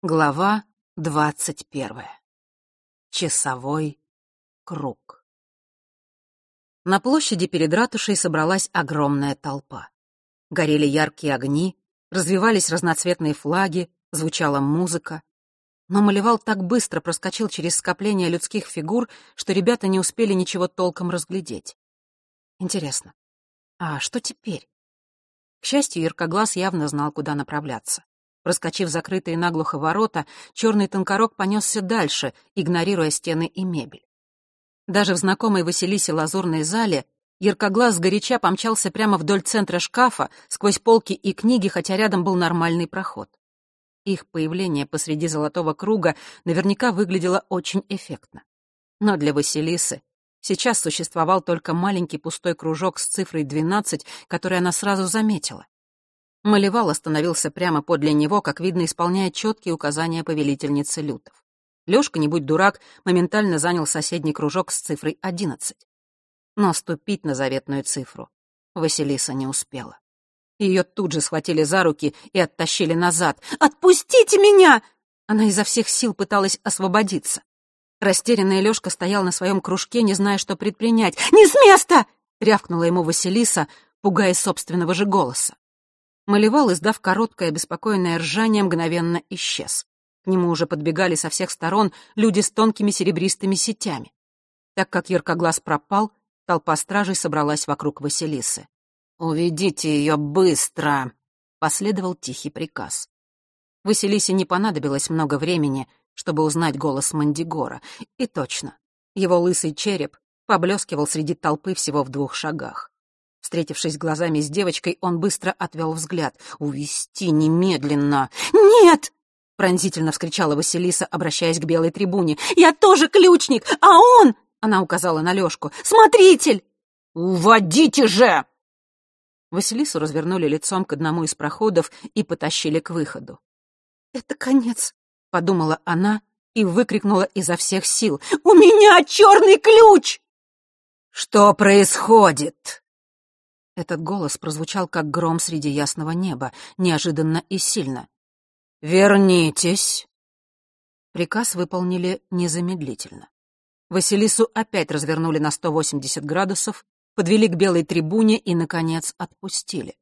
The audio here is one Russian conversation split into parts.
Глава 21. Часовой круг. На площади перед ратушей собралась огромная толпа. Горели яркие огни, развивались разноцветные флаги, звучала музыка. Но Малевал так быстро проскочил через скопление людских фигур, что ребята не успели ничего толком разглядеть. Интересно, а что теперь? К счастью, Яркоглаз явно знал, куда направляться. Проскочив закрытые наглухо ворота, черный тонкорог понесся дальше, игнорируя стены и мебель. Даже в знакомой Василисе лазурной зале Яркоглаз сгоряча помчался прямо вдоль центра шкафа, сквозь полки и книги, хотя рядом был нормальный проход. Их появление посреди золотого круга наверняка выглядело очень эффектно. Но для Василисы сейчас существовал только маленький пустой кружок с цифрой 12, который она сразу заметила. Малевал остановился прямо подле него, как видно, исполняя четкие указания повелительницы лютов. Лёшка, не будь дурак, моментально занял соседний кружок с цифрой 11. Но ступить на заветную цифру Василиса не успела. Её тут же схватили за руки и оттащили назад. «Отпустите меня!» Она изо всех сил пыталась освободиться. Растерянный Лёшка стоял на своем кружке, не зная, что предпринять. «Не с места!» — рявкнула ему Василиса, пугая собственного же голоса. Малевал, издав короткое беспокойное ржание, мгновенно исчез. К нему уже подбегали со всех сторон люди с тонкими серебристыми сетями. Так как Яркоглаз пропал, толпа стражей собралась вокруг Василисы. «Уведите ее быстро!» — последовал тихий приказ. Василисе не понадобилось много времени, чтобы узнать голос Мандигора. И точно, его лысый череп поблескивал среди толпы всего в 2 шагах. Встретившись глазами с девочкой, он быстро отвел взгляд. «Увести немедленно!» «Нет!» — пронзительно вскричала Василиса, обращаясь к белой трибуне. «Я тоже ключник, а он...» — она указала на Лёшку. «Смотритель!» «Уводите же!» Василису развернули лицом к одному из проходов и потащили к выходу. «Это конец», — подумала она и выкрикнула изо всех сил. «У меня черный ключ!» «Что происходит?» Этот голос прозвучал, как гром среди ясного неба, неожиданно и сильно. «Вернитесь!» Приказ выполнили незамедлительно. Василису опять развернули на 180 градусов, подвели к белой трибуне и, наконец, отпустили.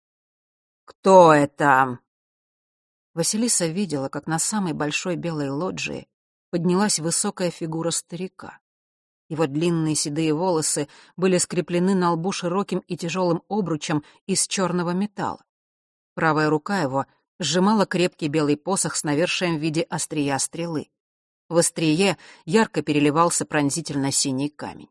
«Кто это?» Василиса видела, как на самой большой белой лоджии поднялась высокая фигура старика. Его длинные седые волосы были скреплены на лбу широким и тяжелым обручем из черного металла. Правая рука его сжимала крепкий белый посох с навершием в виде острия стрелы. В острие ярко переливался пронзительно синий камень.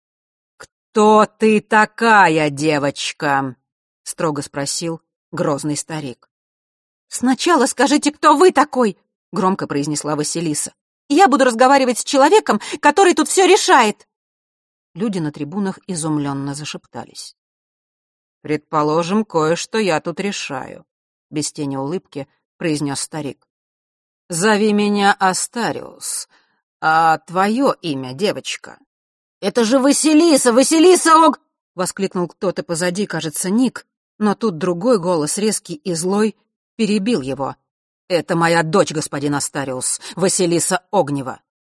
«Кто ты такая, девочка?» — строго спросил грозный старик. «Сначала скажите, кто вы такой?» — громко произнесла Василиса. «Я буду разговаривать с человеком, который тут все решает!» Люди на трибунах изумленно зашептались. «Предположим, кое-что я тут решаю», — без тени улыбки произнес старик. «Зови меня Астариус. А твое имя, девочка?» «Это же Василиса! Василиса Ог!» — воскликнул кто-то позади, кажется, Ник, но тут другой голос, резкий и злой, перебил его. «Это моя дочь, господин Астариус, Василиса Огнева».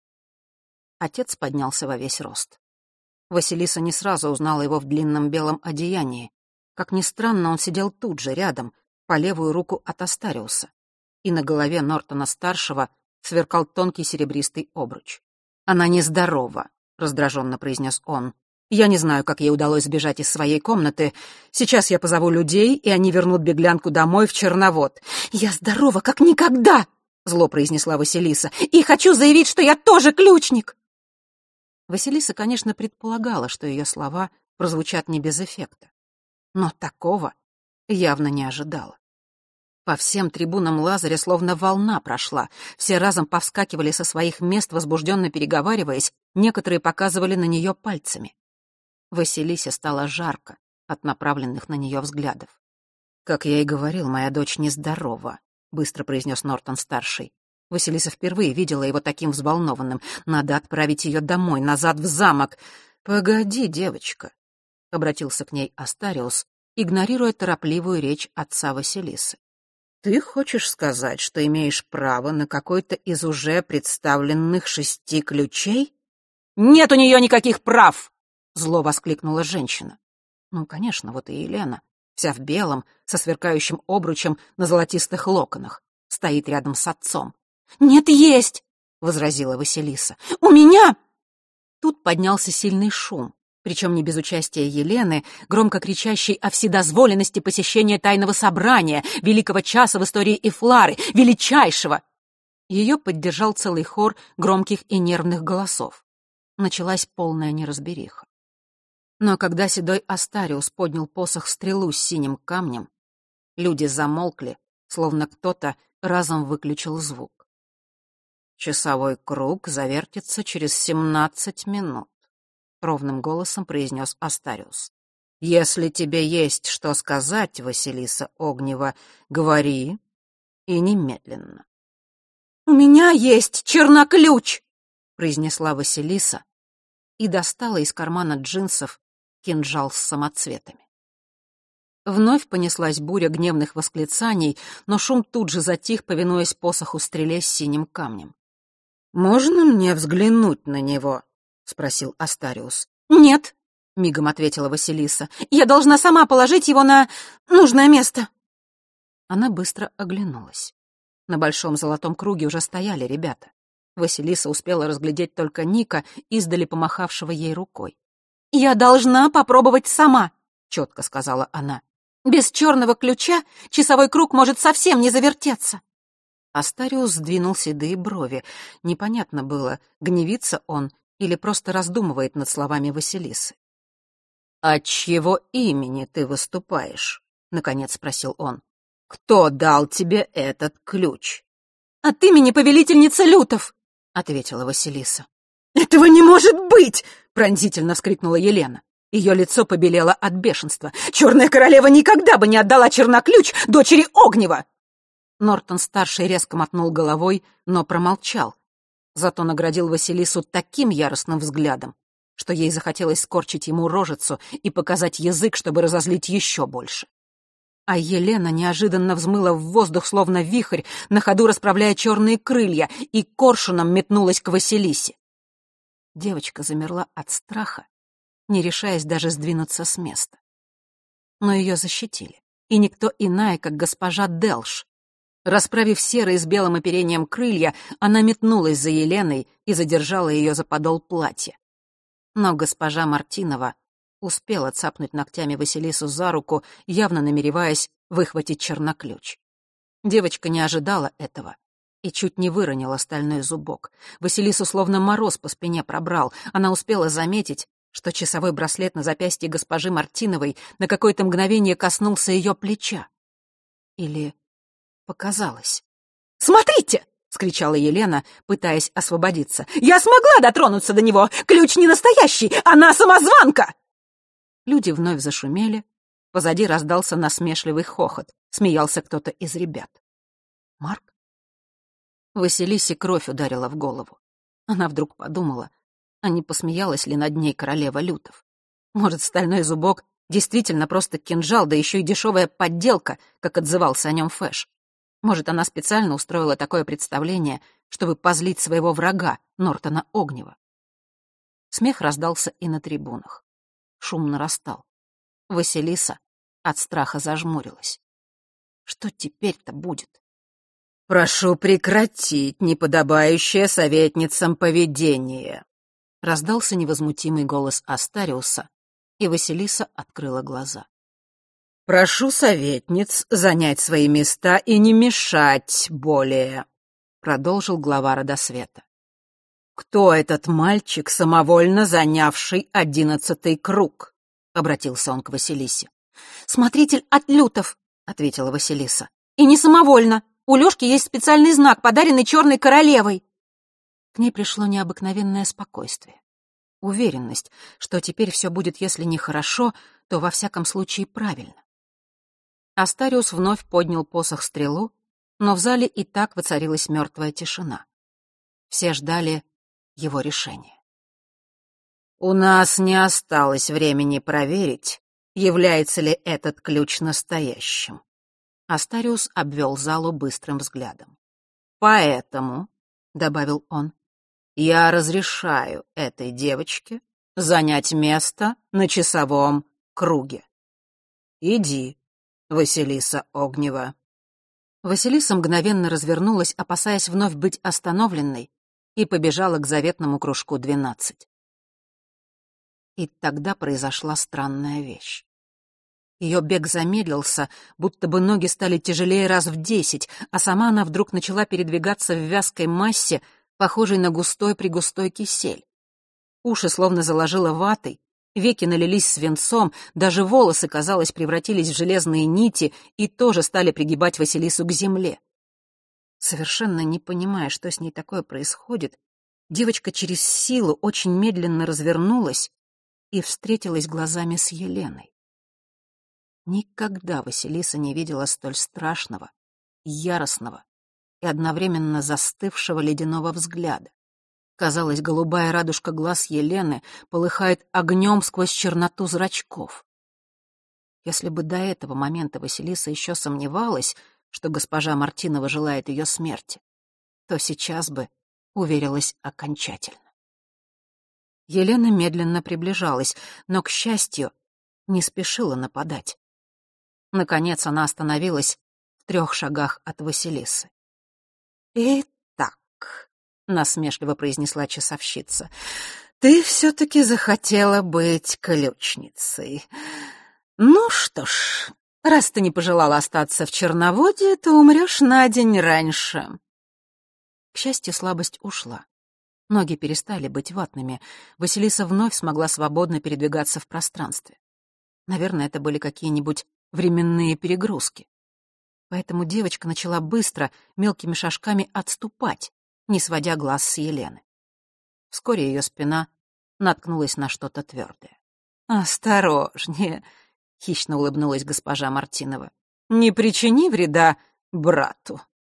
Отец поднялся во весь рост. Василиса не сразу узнала его в длинном белом одеянии. Как ни странно, он сидел тут же, рядом, по левую руку от Астариуса. И на голове Нортона-старшего сверкал тонкий серебристый обруч. «Она нездорова», — раздраженно произнес он. «Я не знаю, как ей удалось сбежать из своей комнаты. Сейчас я позову людей, и они вернут беглянку домой в Черновод». «Я здорова, как никогда!» — зло произнесла Василиса. «И хочу заявить, что я тоже ключник!» Василиса, конечно, предполагала, что ее слова прозвучат не без эффекта. Но такого явно не ожидала. По всем трибунам Лазаря словно волна прошла. Все разом повскакивали со своих мест, возбужденно переговариваясь, некоторые показывали на нее пальцами. Василисе стало жарко от направленных на нее взглядов. «Как я и говорил, моя дочь нездорова», — быстро произнес Нортон-старший. Василиса впервые видела его таким взволнованным. «Надо отправить ее домой, назад в замок». «Погоди, девочка», — обратился к ней Астариус, игнорируя торопливую речь отца Василисы. «Ты хочешь сказать, что имеешь право на какой-то из уже представленных 6 ключей?» «Нет у нее никаких прав!» — зло воскликнула женщина. Ну, конечно, вот и Елена, вся в белом, со сверкающим обручем на золотистых локонах, стоит рядом с отцом. «Нет, есть!» — возразила Василиса. «У меня...» Тут поднялся сильный шум, причем не без участия Елены, громко кричащей о вседозволенности посещения тайного собрания, великого часа в истории Эфлары, величайшего. Ее поддержал целый хор громких и нервных голосов. Началась полная неразбериха. Но когда седой Астариус поднял посох-стрелу с синим камнем, люди замолкли, словно кто-то разом выключил звук. «Часовой круг завертится через 17 минут», — ровным голосом произнес Астариус. «Если тебе есть что сказать, Василиса Огнева, говори и немедленно». «У меня есть черноключ!» — произнесла Василиса и достала из кармана джинсов кинжал с самоцветами. Вновь понеслась буря гневных восклицаний, но шум тут же затих, повинуясь посоху-стреле с синим камнем. «Можно мне взглянуть на него?» — спросил Астариус. «Нет», — мигом ответила Василиса. «Я должна сама положить его на нужное место». Она быстро оглянулась. На большом золотом круге уже стояли ребята. Василиса успела разглядеть только Ника, издали помахавшего ей рукой. «Я должна попробовать сама», — четко сказала она. «Без черного ключа часовой круг может совсем не завертеться». Астариус сдвинул седые брови. Непонятно было, гневится он или просто раздумывает над словами Василисы. «От чьего имени ты выступаешь?» — наконец спросил он. «Кто дал тебе этот ключ?» «От имени повелительницы лютов», — ответила Василиса. «Этого не может быть!» — пронзительно вскрикнула Елена. Ее лицо побелело от бешенства. «Черная королева никогда бы не отдала черноключ дочери Огнева!» Нортон-старший резко мотнул головой, но промолчал. Зато наградил Василису таким яростным взглядом, что ей захотелось скорчить ему рожицу и показать язык, чтобы разозлить еще больше. А Елена неожиданно взмыла в воздух, словно вихрь, на ходу расправляя черные крылья, и коршуном метнулась к Василисе. Девочка замерла от страха, не решаясь даже сдвинуться с места. Но ее защитили, и никто иная, как госпожа Делш. Расправив серые с белым оперением крылья, она метнулась за Еленой и задержала ее за подол платья. Но госпожа Мартинова успела цапнуть ногтями Василису за руку, явно намереваясь выхватить черноключ. Девочка не ожидала этого и чуть не выронила стальной зубок. Василису словно мороз по спине пробрал. Она успела заметить, что часовой браслет на запястье госпожи Мартиновой на какое-то мгновение коснулся ее плеча. Или показалось. «Смотрите!» — вскричала Елена, пытаясь освободиться. «Я смогла дотронуться до него! Ключ не настоящий! Она самозванка!» Люди вновь зашумели. Позади раздался насмешливый хохот. Смеялся кто-то из ребят. «Марк?» Василисе кровь ударила в голову. Она вдруг подумала, а не посмеялась ли над ней королева лютов. Может, стальной зубок действительно просто кинжал, да еще и дешевая подделка, как отзывался о нем Фэш. Может, она специально устроила такое представление, чтобы позлить своего врага, Нортона Огнева. Смех раздался и на трибунах. Шум нарастал. Василиса от страха зажмурилась. Что теперь-то будет? «Прошу прекратить неподобающее советницам поведение», — раздался невозмутимый голос Астариуса, и Василиса открыла глаза. «Прошу советниц занять свои места и не мешать более», — продолжил глава Родосвета. «Кто этот мальчик, самовольно занявший 11-й круг?» — обратился он к Василисе. «Смотритель от лютов», — ответила Василиса. «И не самовольно. У Лёшки есть специальный знак, подаренный черной королевой». К ней пришло необыкновенное спокойствие. Уверенность, что теперь все будет, если не хорошо, то во всяком случае правильно. Астариус вновь поднял посох-стрелу, но в зале и так воцарилась мертвая тишина. Все ждали его решения. «У нас не осталось времени проверить, является ли этот ключ настоящим», Астариус обвел залу быстрым взглядом. «Поэтому», — добавил он, — «я разрешаю этой девочке занять место на часовом круге. Иди, Василиса Огнева». Василиса мгновенно развернулась, опасаясь вновь быть остановленной, и побежала к заветному кружку 12. И тогда произошла странная вещь. Ее бег замедлился, будто бы ноги стали тяжелее раз в 10, а сама она вдруг начала передвигаться в вязкой массе, похожей на густой-пригустой кисель. Уши словно заложило ватой, веки налились свинцом, даже волосы, казалось, превратились в железные нити и тоже стали пригибать Василису к земле. Совершенно не понимая, что с ней такое происходит, девочка через силу очень медленно развернулась и встретилась глазами с Еленой. Никогда Василиса не видела столь страшного, яростного и одновременно застывшего ледяного взгляда. Казалось, голубая радужка глаз Елены полыхает огнем сквозь черноту зрачков. Если бы до этого момента Василиса еще сомневалась, что госпожа Мартинова желает ее смерти, то сейчас бы уверилась окончательно. Елена медленно приближалась, но, к счастью, не спешила нападать. Наконец она остановилась в 3 шагах от Василисы. «Итак», — насмешливо произнесла часовщица, — «ты все-таки захотела быть ключницей. Ну что ж, раз ты не пожелала остаться в Черноводье, то умрешь на день раньше». К счастью, слабость ушла. Ноги перестали быть ватными. Василиса вновь смогла свободно передвигаться в пространстве. Наверное, это были какие-нибудь временные перегрузки. Поэтому девочка начала быстро, мелкими шажками отступать, не сводя глаз с Елены. Вскоре ее спина наткнулась на что-то твердое. «Осторожнее», — хищно улыбнулась госпожа Мартинова. «Не причини вреда брату».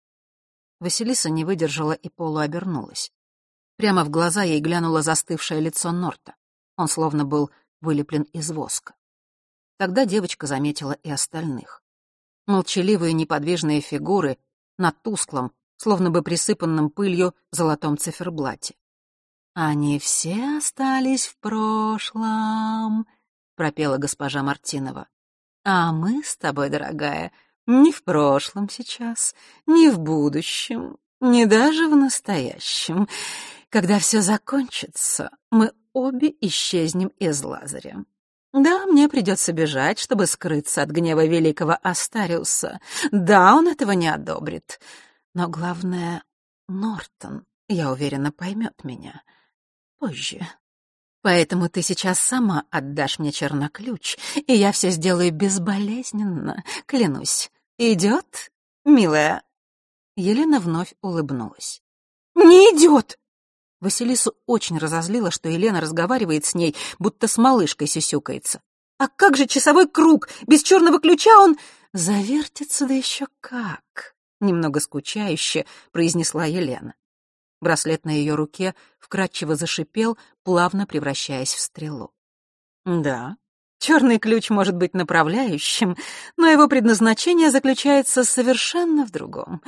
Василиса не выдержала и полуобернулась. Прямо в глаза ей глянуло застывшее лицо Норта. Он словно был вылеплен из воска. Тогда девочка заметила и остальных. Молчаливые неподвижные фигуры на тусклом, словно бы присыпанном пылью, золотом циферблате. «Они все остались в прошлом», — пропела госпожа Мартинова. «А мы с тобой, дорогая, не в прошлом сейчас, не в будущем, не даже в настоящем. Когда все закончится, мы обе исчезнем из Лазаря. Да, мне придется бежать, чтобы скрыться от гнева великого Астариуса. Да, он этого не одобрит. Но главное, Нортон, я уверена, поймет меня позже. Поэтому ты сейчас сама отдашь мне черноключ, и я все сделаю безболезненно, клянусь. Идет, милая?» Елена вновь улыбнулась. «Не идет!» Василису очень разозлило, что Елена разговаривает с ней, будто с малышкой сюсюкается. «А как же часовой круг? Без черного ключа он...» «Завертится, да еще как!» — немного скучающе произнесла Елена. Браслет на ее руке вкрадчиво зашипел, плавно превращаясь в стрелу. «Да, черный ключ может быть направляющим, но его предназначение заключается совершенно в другом.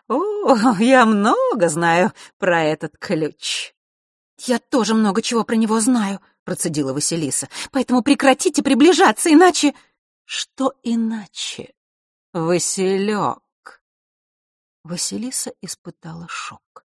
О, я много знаю про этот ключ». «Я тоже много чего про него знаю», — процедила Василиса. «Поэтому прекратите приближаться, иначе...» «Что иначе, Василек?» Василиса испытала шок.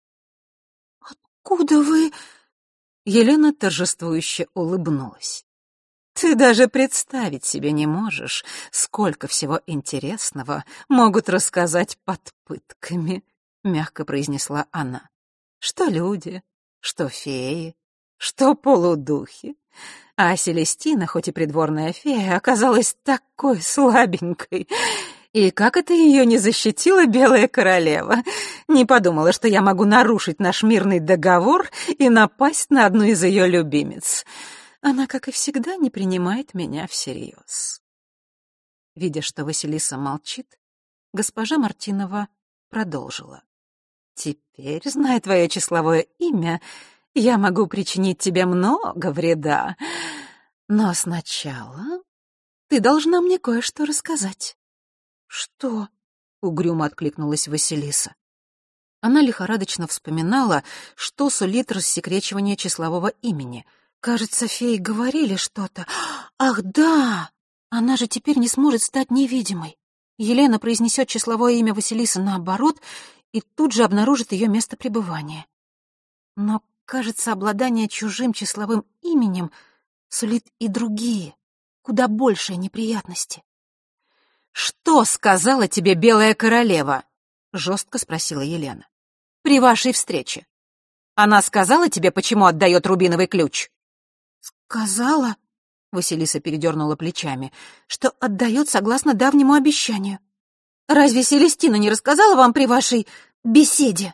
«Откуда вы...» Елена торжествующе улыбнулась. «Ты даже представить себе не можешь, сколько всего интересного могут рассказать под пытками», — мягко произнесла она. «Что люди, что феи, что полудухи. А Селестина, хоть и придворная фея, оказалась такой слабенькой. И как это ее не защитила белая королева? Не подумала, что я могу нарушить наш мирный договор и напасть на одну из ее любимец. Она, как и всегда, не принимает меня всерьез». Видя, что Василиса молчит, госпожа Мартинова продолжила. «Теперь, зная твое числовое имя, я могу причинить тебе много вреда. Но сначала ты должна мне кое-что рассказать». «Что?» — угрюмо откликнулась Василиса. Она лихорадочно вспоминала, что сулит рассекречивание числового имени. Кажется, феи говорили что-то. Ах, да! Она же теперь не сможет стать невидимой. Елена произнесет числовое имя Василисы наоборот и тут же обнаружит ее место пребывания. Но, кажется, обладание чужим числовым именем сулит и другие, куда большие неприятности. «Что сказала тебе Белая Королева?» — жестко спросила Елена. «При вашей встрече. Она сказала тебе, почему отдает рубиновый ключ?» «Сказала», — Василиса передернула плечами, «что отдает согласно давнему обещанию. Разве Селестина не рассказала вам при вашей беседе?»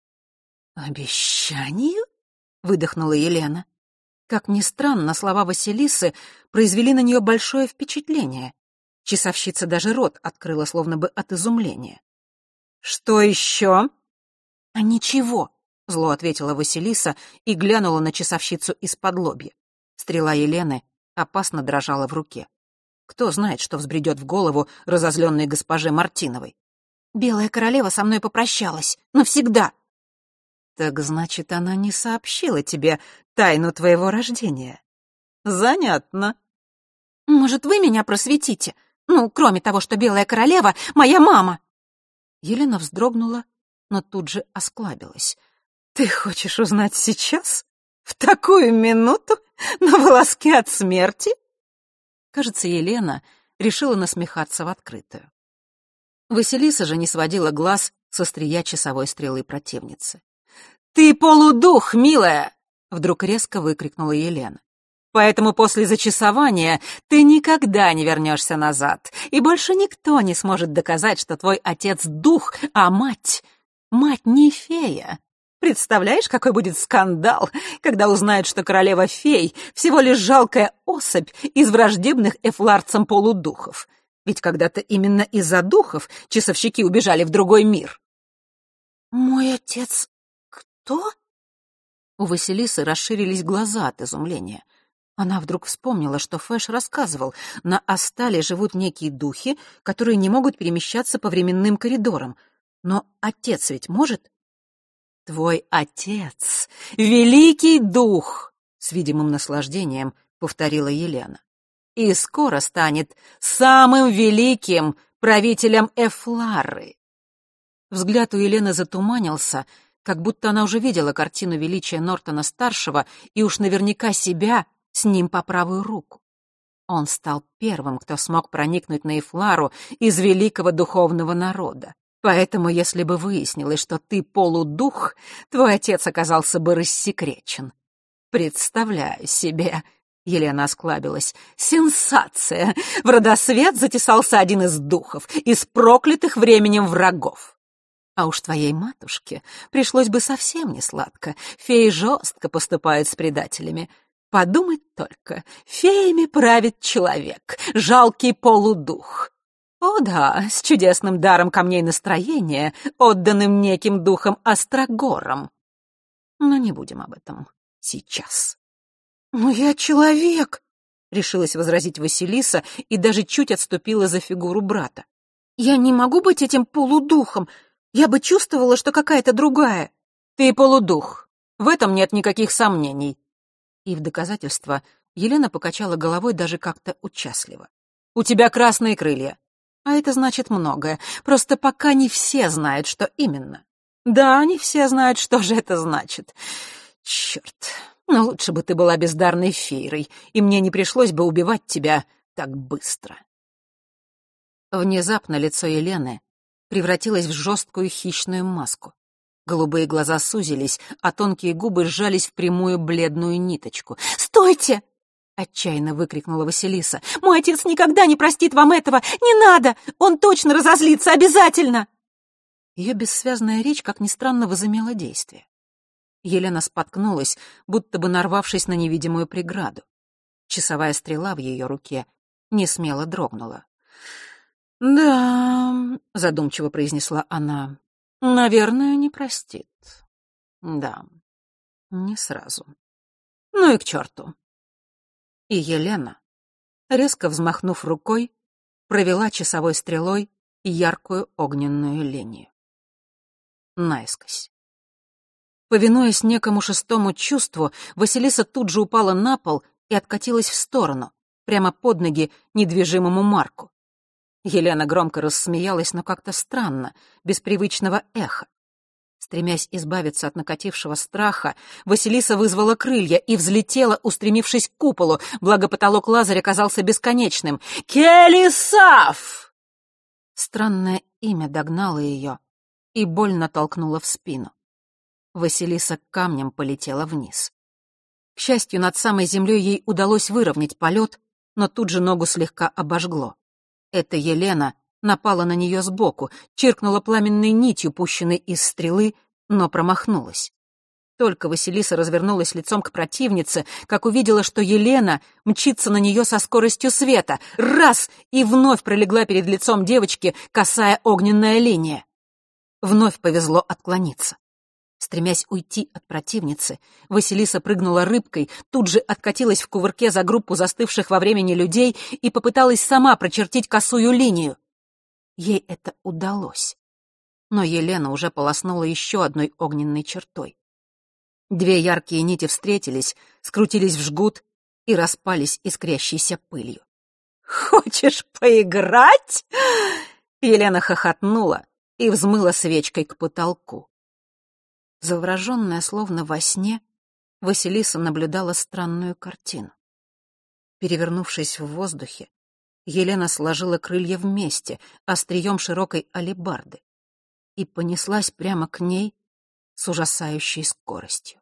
«Обещанию?» — выдохнула Елена. Как ни странно, слова Василисы произвели на нее большое впечатление. Часовщица даже рот открыла, словно бы от изумления. «Что еще?» «А ничего», — зло ответила Василиса и глянула на часовщицу из-под-лобья. Стрела Елены опасно дрожала в руке. Кто знает, что взбредет в голову разозленной госпоже Мартиновой. «Белая королева со мной попрощалась. Навсегда». «Так значит, она не сообщила тебе тайну твоего рождения?» «Занятно». «Может, вы меня просветите? Ну, кроме того, что Белая королева — моя мама». Елена вздрогнула, но тут же осклабилась. «Ты хочешь узнать сейчас? В такую минуту? На волоске от смерти?» Кажется, Елена решила насмехаться в открытую. Василиса же не сводила глаз с острия часовой стрелы противницы. «Ты полудух, милая!» — вдруг резко выкрикнула Елена. «Поэтому после зачасования ты никогда не вернешься назад, и больше никто не сможет доказать, что твой отец — дух, а мать не фея. Представляешь, какой будет скандал, когда узнают, что королева-фей — всего лишь жалкая особь из враждебных эфларцам полудухов. Ведь когда-то именно из-за духов часовщики убежали в другой мир». «Мой отец кто?» У Василисы расширились глаза от изумления. Она вдруг вспомнила, что Фэш рассказывал, на Астале живут некие духи, которые не могут перемещаться по временным коридорам. Но отец ведь может? «Твой отец — великий дух!» — с видимым наслаждением повторила Елена. «И скоро станет самым великим правителем Эфлары». Взгляд у Елены затуманился, как будто она уже видела картину величия Нортона-старшего и уж наверняка себя с ним по правую руку. Он стал первым, кто смог проникнуть на Эфлару из великого духовного народа. Поэтому, если бы выяснилось, что ты полудух, твой отец оказался бы рассекречен. Представляю себе, Елена осклабилась, сенсация! В родосвет затесался один из духов, из проклятых временем врагов. А уж твоей матушке пришлось бы совсем не сладко. Феи жестко поступают с предателями. Подумать только, феями правит человек, жалкий полудух. О да, с чудесным даром камней настроения, отданным неким духом Острогором. Но не будем об этом сейчас. «Но я человек», — решилась возразить Василиса и даже чуть отступила за фигуру брата. «Я не могу быть этим полудухом. Я бы чувствовала, что какая-то другая». «Ты полудух. В этом нет никаких сомнений». И в доказательство Елена покачала головой даже как-то участливо. «У тебя красные крылья. А это значит многое. Просто пока не все знают, что именно. Да, не все знают, что же это значит. Черт, но лучше бы ты была бездарной феерой, и мне не пришлось бы убивать тебя так быстро». Внезапно лицо Елены превратилось в жесткую хищную маску. Голубые глаза сузились, а тонкие губы сжались в прямую бледную ниточку. «Стойте!» — отчаянно выкрикнула Василиса. «Мой отец никогда не простит вам этого! Не надо! Он точно разозлится, обязательно!» Ее бессвязная речь, как ни странно, возымела действие. Елена споткнулась, будто бы нарвавшись на невидимую преграду. Часовая стрела в ее руке несмело дрогнула. «Да», — задумчиво произнесла она, — «наверное, не простит. Да, не сразу. Ну и к черту». И Елена, резко взмахнув рукой, провела часовой стрелой яркую огненную линию. Наискось. Повинуясь некому шестому чувству, Василиса тут же упала на пол и откатилась в сторону, прямо под ноги недвижимому Марку. Елена громко рассмеялась, но как-то странно, без привычного эха. Стремясь избавиться от накатившего страха, Василиса вызвала крылья и взлетела, устремившись к куполу, благо потолок Лазаря казался бесконечным. «Келисаф!» Странное имя догнало ее и больно толкнуло в спину. Василиса камнем полетела вниз. К счастью, над самой землей ей удалось выровнять полет, но тут же ногу слегка обожгло. Эта Елена напала на нее сбоку, чиркнула пламенной нитью, пущенной из стрелы, но промахнулась. Только Василиса развернулась лицом к противнице, как увидела, что Елена мчится на нее со скоростью света. Раз! И вновь пролегла перед лицом девочки косая огненная линия. Вновь повезло отклониться. Стремясь уйти от противницы, Василиса прыгнула рыбкой, тут же откатилась в кувырке за группу застывших во времени людей и попыталась сама прочертить косую линию. Ей это удалось. Но Елена уже полоснула еще одной огненной чертой. Две яркие нити встретились, скрутились в жгут и распались искрящейся пылью. «Хочешь поиграть?» Елена хохотнула и взмыла свечкой к потолку. Завороженная, словно во сне, Василиса наблюдала странную картину. Перевернувшись в воздухе, Елена сложила крылья вместе, острием широкой алебарды, и понеслась прямо к ней с ужасающей скоростью.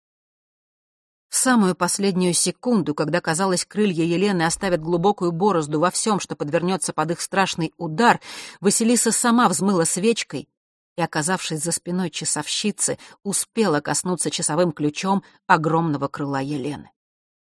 В самую последнюю секунду, когда, казалось, крылья Елены оставят глубокую борозду во всем, что подвернется под их страшный удар, Василиса сама взмыла свечкой и, оказавшись за спиной часовщицы, успела коснуться часовым ключом огромного крыла Елены.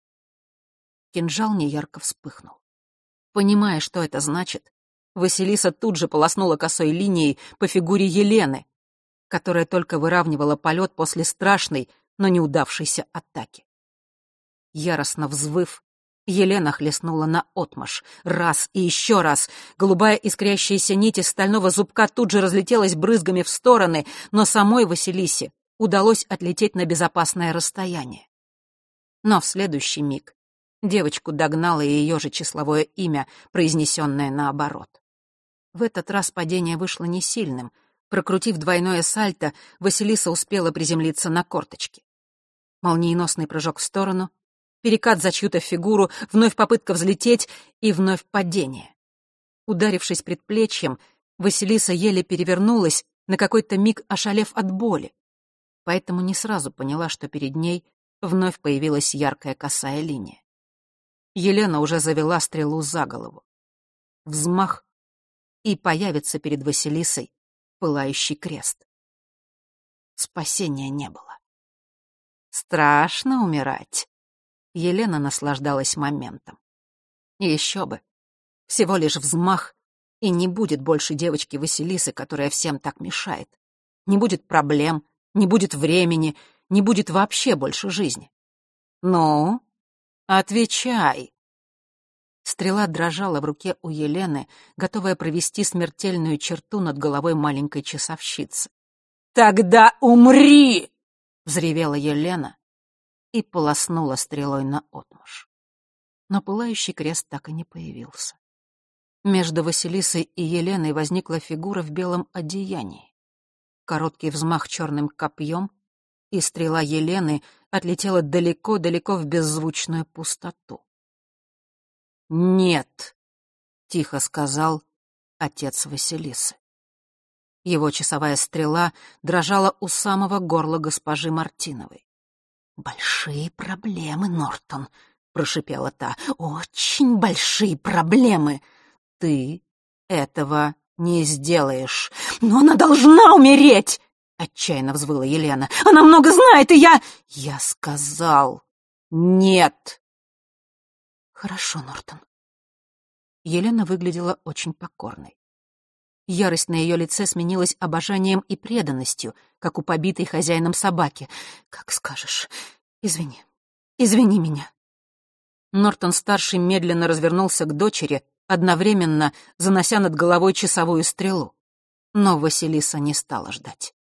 Кинжал неярко вспыхнул. Понимая, что это значит, Василиса тут же полоснула косой линией по фигуре Елены, которая только выравнивала полет после страшной, но неудавшейся атаки. Яростно взвыв, Елена хлестнула наотмашь. Раз и еще раз. Голубая искрящаяся нить из стального зубка тут же разлетелась брызгами в стороны, но самой Василисе удалось отлететь на безопасное расстояние. Но в следующий миг девочку догнало и ее же числовое имя, произнесенное наоборот. В этот раз падение вышло не сильным. Прокрутив двойное сальто, Василиса успела приземлиться на корточки. Молниеносный прыжок в сторону, перекат за чью-то фигуру, вновь попытка взлететь и вновь падение. Ударившись предплечьем, Василиса еле перевернулась, на какой-то миг ошалев от боли, поэтому не сразу поняла, что перед ней вновь появилась яркая косая линия. Елена уже завела стрелу за голову. Взмах, и появится перед Василисой пылающий крест. Спасения не было. Страшно умирать. Елена наслаждалась моментом. И еще бы. Всего лишь взмах, и не будет больше девочки Василисы, которая всем так мешает. Не будет проблем, не будет времени, не будет вообще больше жизни. Ну, отвечай. Стрела дрожала в руке у Елены, готовая провести смертельную черту над головой маленькой часовщицы. «Тогда умри!» — взревела Елена и полоснула стрелой наотмашь. Но пылающий крест так и не появился. Между Василисой и Еленой возникла фигура в белом одеянии. Короткий взмах черным копьем, и стрела Елены отлетела далеко-далеко в беззвучную пустоту. «Нет», — тихо сказал отец Василисы. Его часовая стрела дрожала у самого горла госпожи Мартиновой. «Большие проблемы, Нортон», — прошипела та. «Очень большие проблемы. Ты этого не сделаешь. Но она должна умереть!» — отчаянно взвыла Елена. «Она много знает, и я...» «Я сказал нет!» «Хорошо, Нортон». Елена выглядела очень покорной. Ярость на ее лице сменилась обожанием и преданностью, как у побитой хозяином собаки. «Как скажешь. Извини. Извини меня». Нортон-старший медленно развернулся к дочери, одновременно занося над головой часовую стрелу. Но Василиса не стала ждать.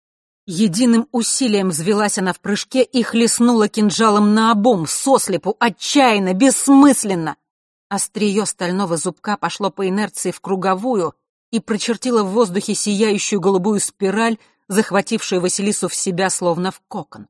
Единым усилием взвелась она в прыжке и хлестнула кинжалом наобум, сослепу, отчаянно, бессмысленно. Острие стального зубка пошло по инерции в круговую и прочертило в воздухе сияющую голубую спираль, захватившую Василису в себя, словно в кокон.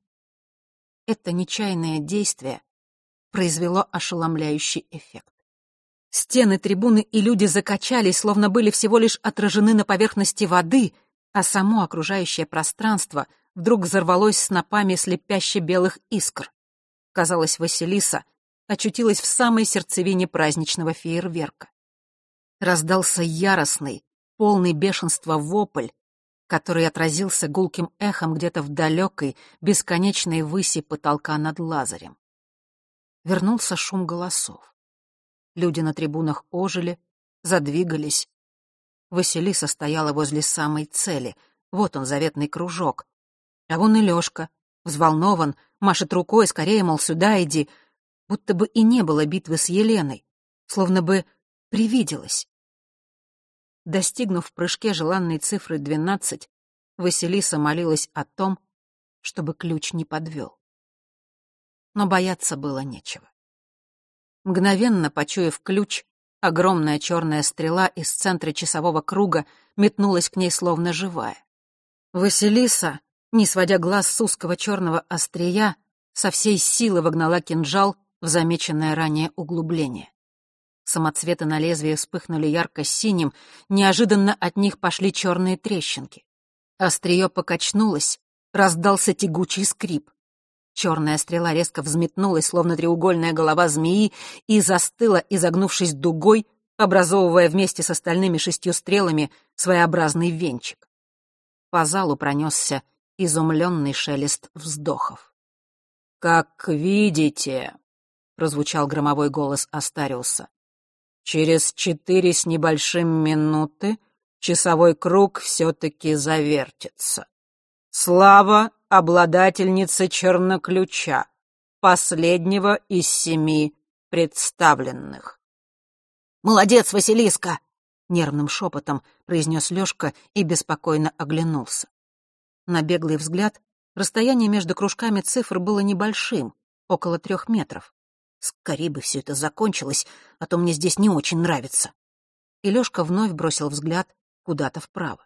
Это нечаянное действие произвело ошеломляющий эффект. Стены трибуны и люди закачались, словно были всего лишь отражены на поверхности воды, а само окружающее пространство вдруг взорвалось снопами слепяще белых искр. Казалось, Василиса очутилась в самой сердцевине праздничного фейерверка. Раздался яростный, полный бешенства вопль, который отразился гулким эхом где-то в далекой, бесконечной выси потолка над Лазарем. Вернулся шум голосов. Люди на трибунах ожили, задвигались. Василиса стояла возле самой цели. Вот он, заветный кружок. А вон и Лёшка, взволнован, машет рукой, скорее, мол, сюда иди. Будто бы и не было битвы с Еленой, словно бы привиделось. Достигнув в прыжке желанной цифры 12, Василиса молилась о том, чтобы ключ не подвел. Но бояться было нечего. Мгновенно почуяв ключ, огромная черная стрела из центра часового круга метнулась к ней словно живая. Василиса, не сводя глаз с узкого черного острия, со всей силы вогнала кинжал в замеченное ранее углубление. Самоцветы на лезвии вспыхнули ярко-синим, неожиданно от них пошли черные трещинки. Острие покачнулось, раздался тягучий скрип. Черная стрела резко взметнулась, словно треугольная голова змеи, и застыла, изогнувшись дугой, образовывая вместе с остальными 6 стрелами своеобразный венчик. По залу пронесся изумленный шелест вздохов. «Как видите», — прозвучал громовой голос Астариуса, «через 4 с небольшим минуты часовой круг все-таки завертится. Слава обладательнице черноключа, последнего из 7 представленных». «Молодец, Василиска!» — нервным шепотом произнес Лёшка и беспокойно оглянулся. На беглый взгляд расстояние между кружками цифр было небольшим, около 3 метров. Скорее бы все это закончилось, а то мне здесь не очень нравится. И Лёшка вновь бросил взгляд куда-то вправо.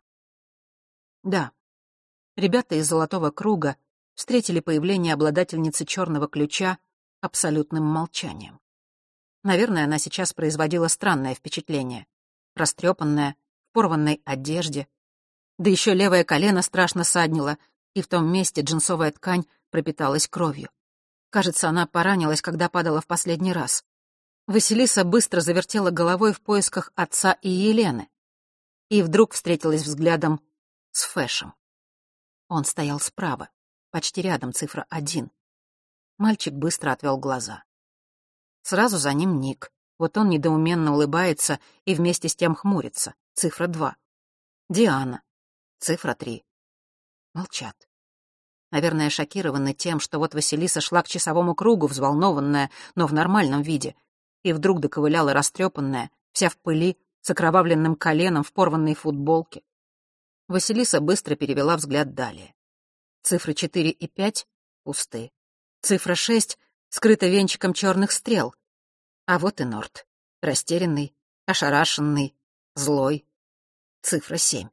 Да, ребята из «Золотого круга» встретили появление обладательницы черного ключа абсолютным молчанием. Наверное, она сейчас производила странное впечатление. Растрепанная, в порванной одежде. Да еще левое колено страшно саднило, и в том месте джинсовая ткань пропиталась кровью. Кажется, она поранилась, когда падала в последний раз. Василиса быстро завертела головой в поисках отца и Елены. И вдруг встретилась взглядом с Фэшем. Он стоял справа, почти рядом, цифра 1. Мальчик быстро отвел глаза. Сразу за ним Ник. Вот он недоуменно улыбается и вместе с тем хмурится, цифра 2. Диана, цифра 3. Молчат. Наверное, шокированы тем, что вот Василиса шла к часовому кругу, взволнованная, но в нормальном виде, и вдруг доковыляла растрепанная, вся в пыли, с окровавленным коленом в порванной футболке. Василиса быстро перевела взгляд далее. Цифры 4 и 5 пусты. Цифра 6 скрыта венчиком черных стрел. А вот и Норт, растерянный, ошарашенный, злой. Цифра 7.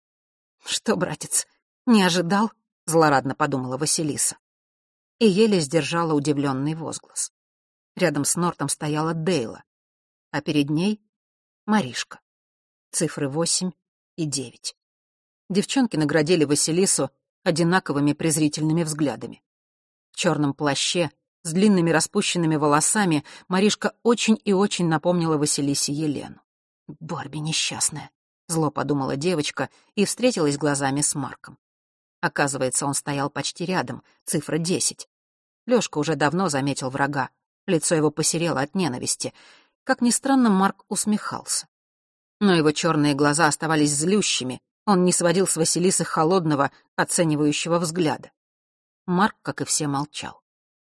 «Что, братец, не ожидал?» — злорадно подумала Василиса. И еле сдержала удивленный возглас. Рядом с Нортом стояла Дейла, а перед ней — Маришка. Цифры 8 и 9. Девчонки наградили Василису одинаковыми презрительными взглядами. В черном плаще, с длинными распущенными волосами, Маришка очень и очень напомнила Василисе Елену. «Барби несчастная», — зло подумала девочка и встретилась глазами с Марком. Оказывается, он стоял почти рядом, цифра 10. Лёшка уже давно заметил врага. Лицо его посерело от ненависти. Как ни странно, Марк усмехался. Но его черные глаза оставались злющими. Он не сводил с Василисы холодного, оценивающего взгляда. Марк, как и все, молчал.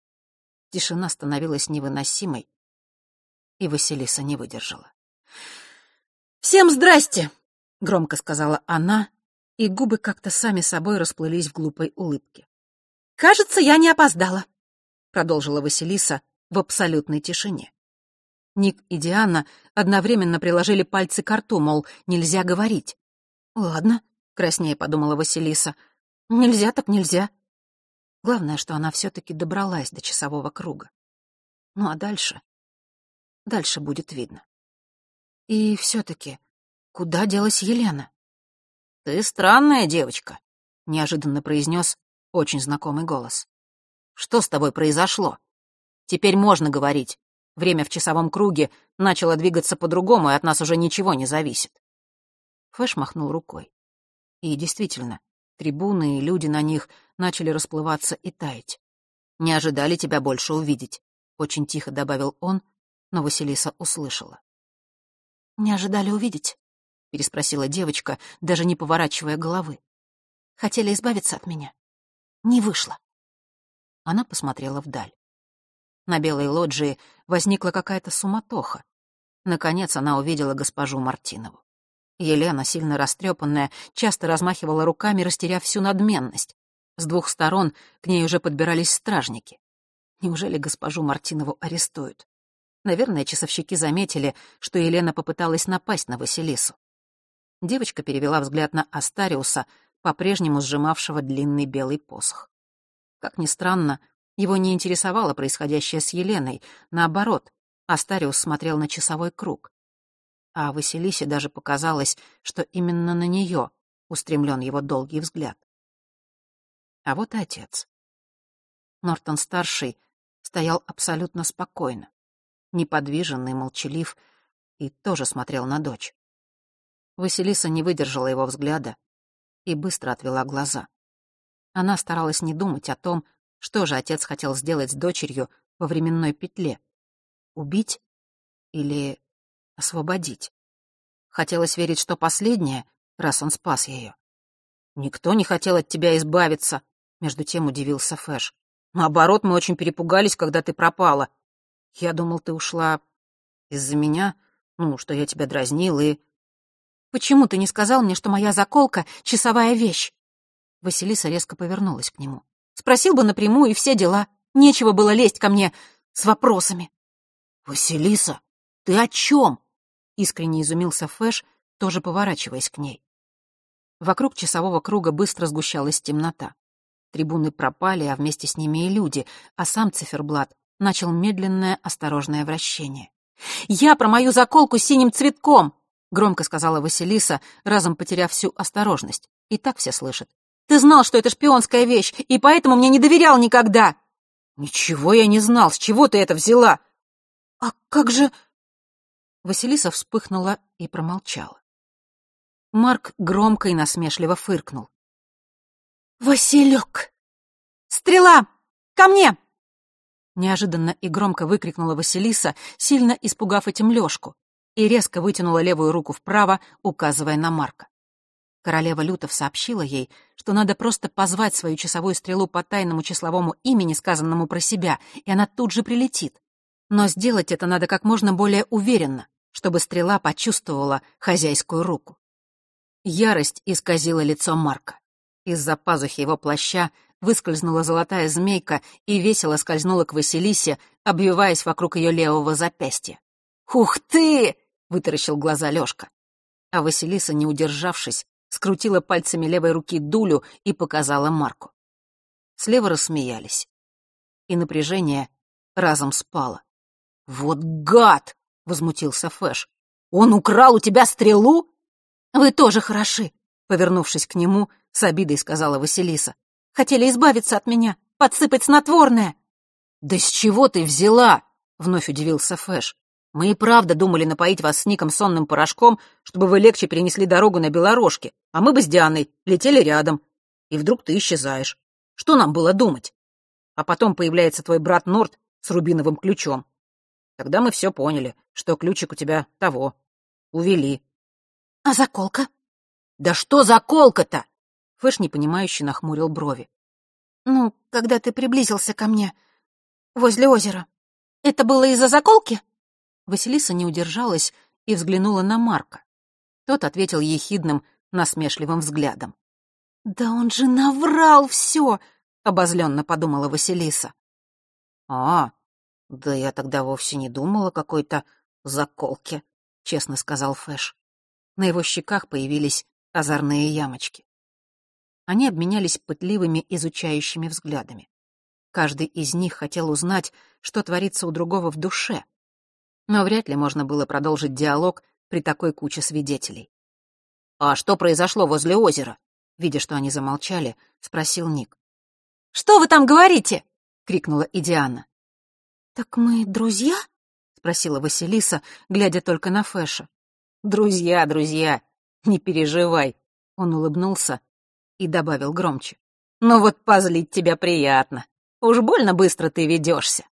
Тишина становилась невыносимой, и Василиса не выдержала. «Всем здрасте!» громко сказала она, и губы как-то сами собой расплылись в глупой улыбке. «Кажется, я не опоздала», — продолжила Василиса в абсолютной тишине. Ник и Диана одновременно приложили пальцы к рту, мол, нельзя говорить. «Ладно», — краснее подумала Василиса, — «нельзя так нельзя». Главное, что она все-таки добралась до часового круга. Ну а дальше? Дальше будет видно. И все-таки, куда делась Елена? «Ты странная девочка», — неожиданно произнес очень знакомый голос. «Что с тобой произошло? Теперь можно говорить. Время в часовом круге начало двигаться по-другому, и от нас уже ничего не зависит». Фэш махнул рукой. И действительно, трибуны и люди на них начали расплываться и таять. «Не ожидали тебя больше увидеть», — очень тихо добавил он, но Василиса услышала. «Не ожидали увидеть?» — переспросила девочка, даже не поворачивая головы. «Хотели избавиться от меня. Не вышло». Она посмотрела вдаль. На белой лоджии возникла какая-то суматоха. Наконец она увидела госпожу Мартинову. Елена, сильно растрепанная, часто размахивала руками, растеряв всю надменность. С двух сторон к ней уже подбирались стражники. Неужели госпожу Мартинову арестуют? Наверное, часовщики заметили, что Елена попыталась напасть на Василису. Девочка перевела взгляд на Астариуса, по-прежнему сжимавшего длинный белый посох. Как ни странно, его не интересовало происходящее с Еленой. Наоборот, Астариус смотрел на часовой круг. А Василисе даже показалось, что именно на нее устремлен его долгий взгляд. А вот и отец. Нортон-старший стоял абсолютно спокойно, неподвижен и молчалив, и тоже смотрел на дочь. Василиса не выдержала его взгляда и быстро отвела глаза. Она старалась не думать о том, что же отец хотел сделать с дочерью во временной петле. Убить или освободить? Хотелось верить, что последнее, раз он спас ее. «Никто не хотел от тебя избавиться», — между тем удивился Фэш. «Наоборот, мы очень перепугались, когда ты пропала. Я думал, ты ушла из-за меня, что я тебя дразнил и...» «Почему ты не сказал мне, что моя заколка — часовая вещь?» Василиса резко повернулась к нему. «Спросил бы напрямую, и все дела. Нечего было лезть ко мне с вопросами». «Василиса, ты о чем?» — искренне изумился Фэш, тоже поворачиваясь к ней. Вокруг часового круга быстро сгущалась темнота. Трибуны пропали, а вместе с ними и люди, а сам циферблат начал медленное, осторожное вращение. «Я про мою заколку с синим цветком!» — громко сказала Василиса, разом потеряв всю осторожность. И так все слышат. «Ты знал, что это шпионская вещь, и поэтому мне не доверял никогда!» «Ничего я не знал. С чего ты это взяла?» «А как же...» Василиса вспыхнула и промолчала. Марк громко и насмешливо фыркнул. «Василек! Стрела! Ко мне!» Неожиданно и громко выкрикнула Василиса, сильно испугав этим Лёшку, и резко вытянула левую руку вправо, указывая на Марка. Королева Лютов сообщила ей, что надо просто позвать свою часовую стрелу по тайному числовому имени, сказанному про себя, и она тут же прилетит. Но сделать это надо как можно более уверенно, чтобы стрела почувствовала хозяйскую руку. Ярость исказила лицо Марка. Из-за пазухи его плаща выскользнула золотая змейка и весело скользнула к Василисе, обвиваясь вокруг ее левого запястья. «Ух ты!» — вытаращил глаза Лёшка. А Василиса, не удержавшись, скрутила пальцами левой руки дулю и показала Марку. Слева рассмеялись. И напряжение разом спало. «Вот гад!» — возмутился Фэш. «Он украл у тебя стрелу?» «Вы тоже хороши», — повернувшись к нему, с обидой сказала Василиса. «Хотели избавиться от меня, подсыпать снотворное». «Да с чего ты взяла?» — вновь удивился Фэш. «Мы и правда думали напоить вас с Ником сонным порошком, чтобы вы легче перенесли дорогу на Белорожке, а мы бы с Дианой летели рядом. И вдруг ты исчезаешь. Что нам было думать? А потом появляется твой брат Норт с рубиновым ключом. Тогда мы все поняли, что ключик у тебя того. Увели». «А заколка?» «Да что заколка-то?» Фэш непонимающе нахмурил брови. «Когда ты приблизился ко мне возле озера. Это было из-за заколки?» Василиса не удержалась и взглянула на Марка. Тот ответил ехидным, насмешливым взглядом. «Да он же наврал все!» — обозленно подумала Василиса. «А, да я тогда вовсе не думала о какой-то заколке», — честно сказал Фэш. На его щеках появились озорные ямочки. Они обменялись пытливыми, изучающими взглядами. Каждый из них хотел узнать, что творится у другого в душе. Но вряд ли можно было продолжить диалог при такой куче свидетелей. «А что произошло возле озера?» Видя, что они замолчали, спросил Ник. «Что вы там говорите?» — крикнула и Диана. «Так мы друзья?» — спросила Василиса, глядя только на Фэша. «Друзья, друзья, не переживай», — он улыбнулся и добавил громче. «Ну вот позлить тебя приятно. Уж больно быстро ты ведешься».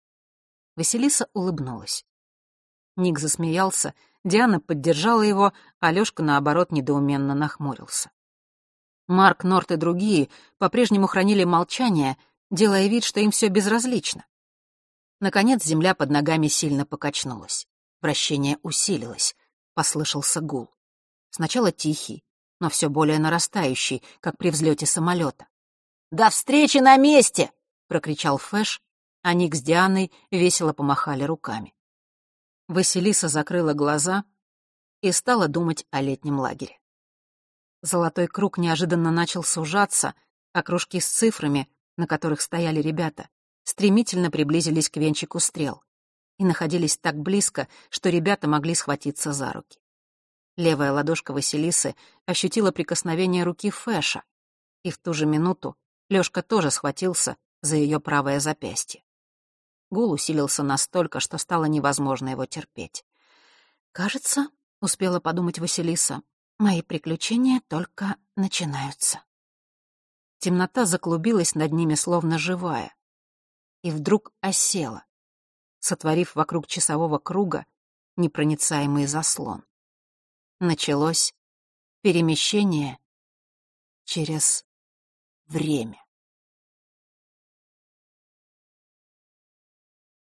Василиса улыбнулась. Ник засмеялся, Диана поддержала его, а Лёшка, наоборот, недоуменно нахмурился. Марк, Норт и другие по-прежнему хранили молчание, делая вид, что им все безразлично. Наконец земля под ногами сильно покачнулась. Вращение усилилось. Послышался гул. Сначала тихий, но все более нарастающий, как при взлете самолета. «До встречи на месте!» — прокричал Фэш, а Ник с Дианой весело помахали руками. Василиса закрыла глаза и стала думать о летнем лагере. Золотой круг неожиданно начал сужаться, а кружки с цифрами, на которых стояли ребята, стремительно приблизились к венчику стрел и находились так близко, что ребята могли схватиться за руки. Левая ладошка Василисы ощутила прикосновение руки Фэша, и в ту же минуту Лёшка тоже схватился за ее правое запястье. Гул усилился настолько, что стало невозможно его терпеть. «Кажется, — успела подумать Василиса, — мои приключения только начинаются». Темнота заклубилась над ними, словно живая, и вдруг осела, сотворив вокруг часового круга непроницаемый заслон. Началось перемещение через время.